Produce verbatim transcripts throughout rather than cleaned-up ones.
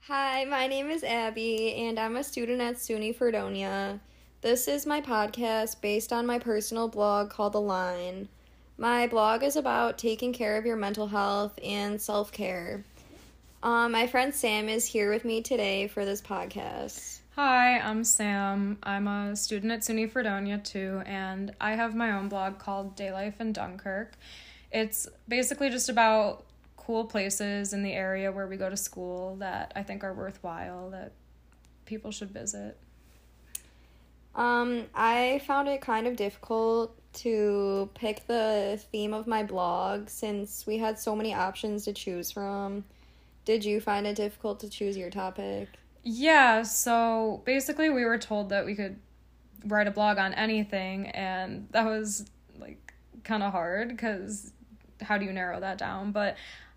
Hi, my name is Abby, and I'm a student at SUNY Fredonia. This is my podcast based on my personal blog called The Line. My blog is about taking care of your mental health and self-care. Um, my friend Sam is here with me today for this podcast. Hi, I'm Sam. I'm a student at SUNY Fredonia too, and I have my own blog called Day Life in Dunkirk. It's basically just about cool places in the area where we go to school that I think are worthwhile, that people should visit. Um, I found it kind of difficult to pick the theme of my blog since we had so many options to choose from. Did you find it difficult to choose your topic? Yeah, so basically we were told that we could write a blog on anything, and that was like kind of hard because how do you narrow that down? But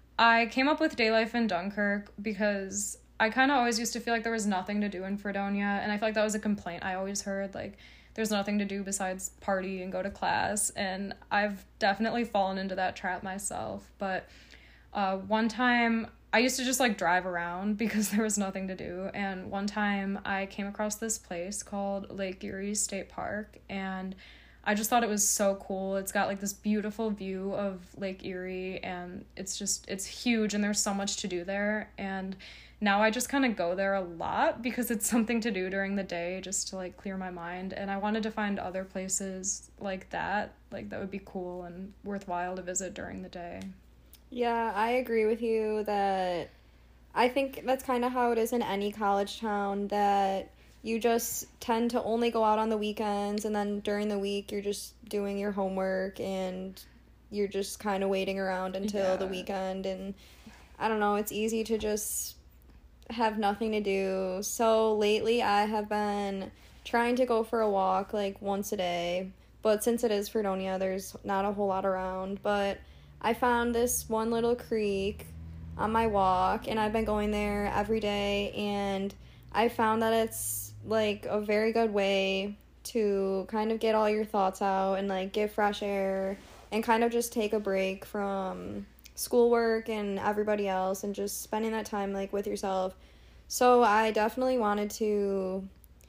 I came up with Day Life in Dunkirk because I kind of always used to feel like there was nothing to do in Fredonia, and I feel like that was a complaint I always heard, like, there's nothing to do besides party and go to class, and I've definitely fallen into that trap myself. But uh, one time, I used to just, like, drive around because there was nothing to do, and one time I came across this place called Lake Erie State Park, and I just thought it was so cool. It's got like this beautiful view of Lake Erie, and it's just, it's huge, and there's so much to do there. And now I just kind of go there a lot because it's something to do during the day just to like clear my mind. And I wanted to find other places like that, like that would be cool and worthwhile to visit during the day. Yeah, I agree with you that I think that's kind of how it is in any college town, that you just tend to only go out on the weekends, and then during the week you're just doing your homework and you're just kind of waiting around until Yeah. the weekend. And I don't know, it's easy to just have nothing to do. So lately I have been trying to go for a walk like once a day, but since it is Fredonia, there's not a whole lot around. But I found this one little creek on my walk, and I've been going there every day, and I found that it's like a very good way to kind of get all your thoughts out and like get fresh air and kind of just take a break from schoolwork and everybody else and just spending that time like with yourself. So I definitely wanted to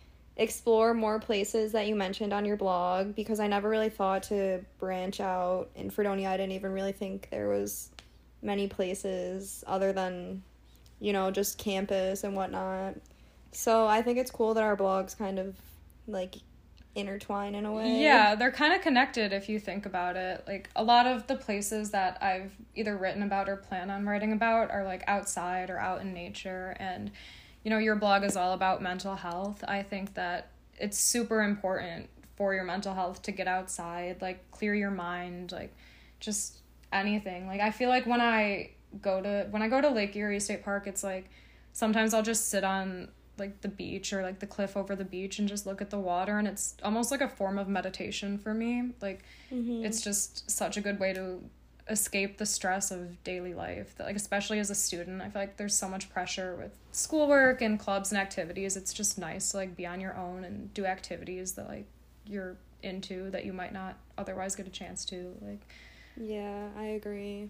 explore more places that you mentioned on your blog because I never really thought to branch out. In Fredonia, I didn't even really think there was many places other than, you know, just campus and whatnot. So I think it's cool that our blogs kind of, like, intertwine in a way. Yeah, they're kind of connected if you think about it. Like, a lot of the places that I've either written about or plan on writing about are, like, outside or out in nature. And, you know, your blog is all about mental health. I think that it's super important for your mental health to get outside, like, clear your mind, like, just anything. Like, I feel like when I go to, when I go to Lake Erie State Park, it's, like, sometimes I'll just sit on like the beach or like the cliff over the beach and just look at the water, and it's almost like a form of meditation for me. Like mm-hmm. It's just such a good way to escape the stress of daily life, that like especially as a student I feel like there's so much pressure with schoolwork and clubs and activities. It's just nice to like be on your own and do activities that like you're into that you might not otherwise get a chance to. Like yeah, I agree.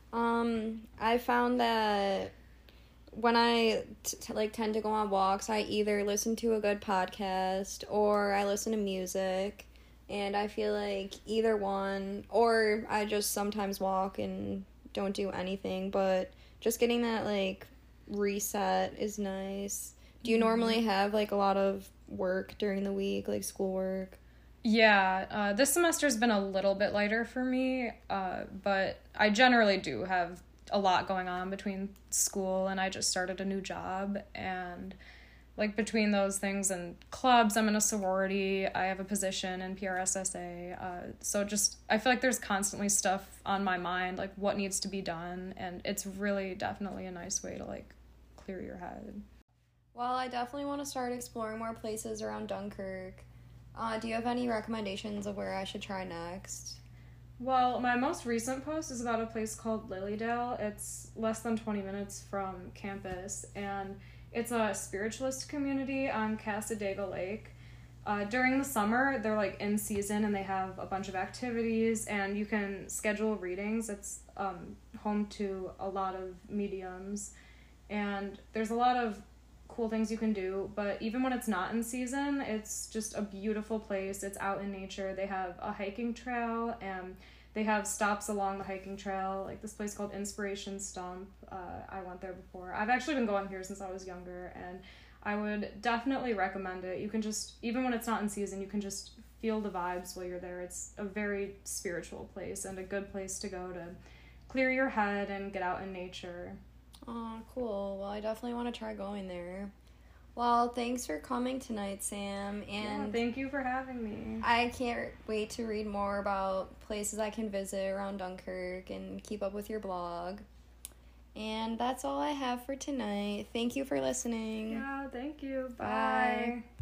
um I found that when I t- t- like tend to go on walks, I either listen to a good podcast or I listen to music, and I feel like either one, or I just sometimes walk and don't do anything, but just getting that like reset is nice. Do you mm-hmm. normally have like a lot of work during the week, like schoolwork? Yeah, uh, this semester's been a little bit lighter for me, uh, but I generally do have a lot going on between school and I just started a new job, and like between those things and clubs, I'm in a sorority, I have a position in P R S S A, uh, so just I feel like there's constantly stuff on my mind, like what needs to be done, and it's really definitely a nice way to like clear your head. Well, I definitely want to start exploring more places around Dunkirk. Uh, do you have any recommendations of where I should try next? Well, my most recent post is about a place called Lilydale. It's less than twenty minutes from campus, and it's a spiritualist community on Cassadaga Lake. Uh, during the summer, they're like in season and they have a bunch of activities, and you can schedule readings. It's um, home to a lot of mediums, and there's a lot of cool things you can do, but even when it's not in season, it's just a beautiful place. It's out in nature. They have a hiking trail, and they have stops along the hiking trail, like this place called Inspiration Stump. Uh, I went there before. I've actually been going here since I was younger, and I would definitely recommend it. You can just, even when it's not in season, you can just feel the vibes while you're there. It's a very spiritual place and a good place to go to clear your head and get out in nature. Oh, cool. Well, I definitely want to try going there. Well, thanks for coming tonight, Sam. And yeah, thank you for having me. I can't wait to read more about places I can visit around Dunkirk and keep up with your blog. And that's all I have for tonight. Thank you for listening. Yeah, thank you. Bye. Bye.